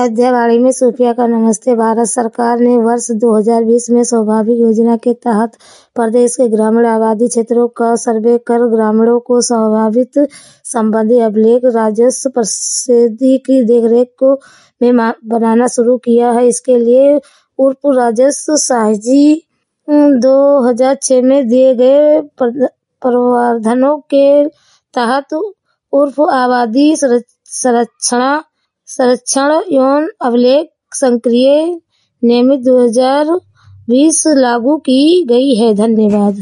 अयोध्यावाड़ी में सूफिया का नमस्ते। भारत सरकार ने वर्ष 2020 में स्वाभाविक योजना के तहत प्रदेश के ग्रामीण आबादी क्षेत्रों का सर्वे कर ग्रामीणों को स्वाभाविक संबंधी अभिलेख राजस्व परिषद की देखरेख में बनाना शुरू किया है। इसके लिए उर्फ राजस्व साहजी 2006 में दिए गए प्रावधानों के तहत उर्फ आबादी संरक्षण एवं अभिलेख संक्रिय नियमित 2020 लागू की गई है। धन्यवाद।